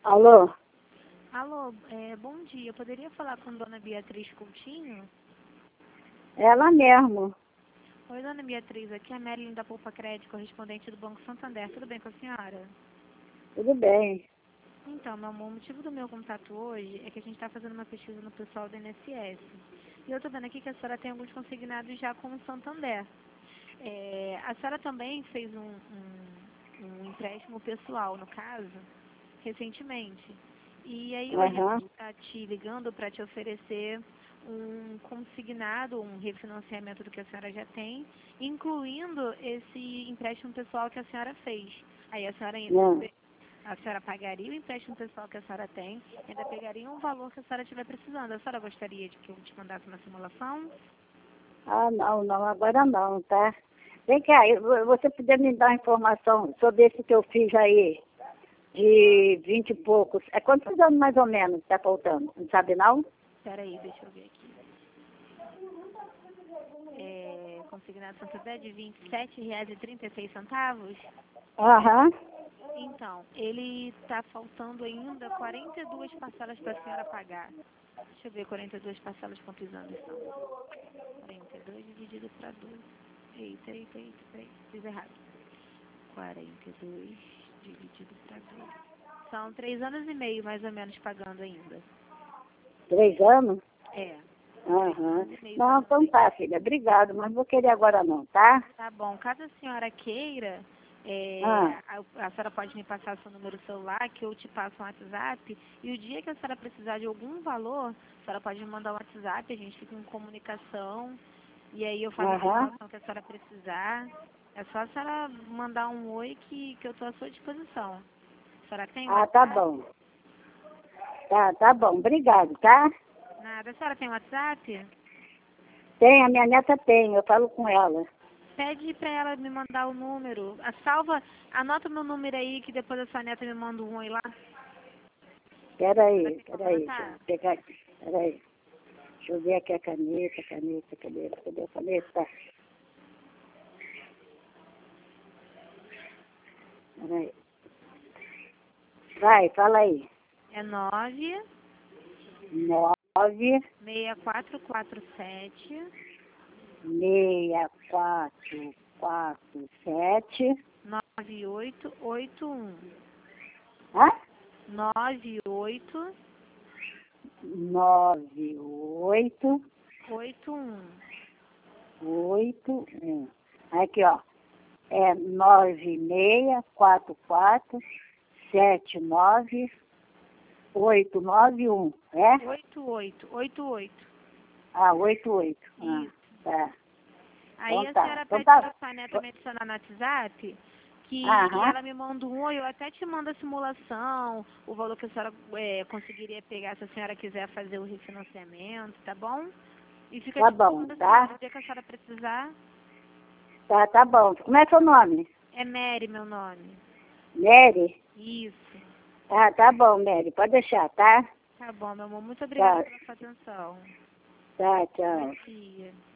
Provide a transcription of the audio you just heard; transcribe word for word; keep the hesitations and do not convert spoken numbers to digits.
Alô? Alô, é, bom dia. Eu poderia falar com Dona Beatriz Coutinho? Ela mesmo. Oi, Dona Beatriz. Aqui é a Marilyn da Poupa Crédito, correspondente do Banco Santander. Tudo bem com a senhora? Tudo bem. Então, meu amor, o motivo do meu contato hoje é que a gente está fazendo uma pesquisa no pessoal do I N S S. E eu estou vendo aqui que a senhora tem alguns consignados já com o Santander. É, a senhora também fez um, um, um empréstimo pessoal, no caso, recentemente. E aí hoje a Aham. gente está te ligando para te oferecer um consignado, um refinanciamento do que a senhora já tem, incluindo esse empréstimo pessoal que a senhora fez. Aí a senhora ainda, Não. a senhora pagaria o empréstimo pessoal que a senhora tem, ainda pegaria um valor que a senhora estiver precisando. A senhora gostaria de que eu te mandasse uma simulação? Ah, não, não, agora não, tá? Vem cá, eu- você podia me dar informação sobre esse que eu fiz aí, de vinte e poucos. É quantos anos mais ou menos está faltando? Não sabe não? Espera aí, deixa eu ver aqui. É, consignado Santander de vinte e sete reais e trinta e seis centavos. Aham. Então, ele está faltando ainda quarenta e duas parcelas para a senhora pagar. Deixa eu ver, quarenta e duas parcelas quantos anos são? quarenta e dois dividido para dois. Eita, eita, eita, peraí, fiz errado. quarenta e dois dividido para dois. São três anos e meio, mais ou menos, pagando ainda. Três anos? É. Aham. Três anos e meio Não, pagando então ainda. tá, filha. Obrigado, mas não vou querer agora não, tá? Tá bom. Caso a senhora queira, é, Ah, a, a senhora pode me passar seu número celular, que eu te passo um WhatsApp. E o dia que a senhora precisar de algum valor, a senhora pode me mandar um WhatsApp, a gente fica em comunicação. E aí eu faço a aham. simulação que a senhora precisar. É só a senhora mandar um oi que, que eu estou à sua disposição. A senhora tem Ah, tá WhatsApp? bom. Tá, tá bom. Obrigado, tá? Nada. A senhora tem WhatsApp? Tem, a minha neta tem, eu falo com ela. Pede pra ela me mandar o número. A salva, anota o meu número aí que depois a sua neta me manda um oi lá. Vai Peraí, ter como peraí, deixa anotar? eu pegar aqui. Peraí. Deixa eu ver aqui a caneta, caneta, cadê? Cadê a caneta? Peraí. Vai, fala aí. É nove Nove, seis quatro quatro sete meia, quatro, quatro, sete. nove oito oito um. Hã? Nove oito Nove, oito, oito um. oito, um. Aqui, ó. É nove, meia, quatro, quatro, sete, nove, oito, nove, um. É? Oito oito oito oito. Ah, oito, oito. Ah, Isso. tá. Aí Então a tá. senhora Então pede pra tá. sua neta me adicionar no WhatsApp, que Aham. ela me manda um oi, eu até te mando a simulação, o valor que a senhora é, conseguiria pegar se a senhora quiser fazer o refinanciamento, tá bom? E fica Tá de bom, disposição, tá? no dia que a senhora precisar. Tá, tá bom. Como é seu nome? É Mary, meu nome. Mary? Isso. Ah, tá bom, Mary. Pode deixar, tá? Tá bom, meu amor. Muito obrigada Tá, pela sua atenção. tá, Bom tchau. dia.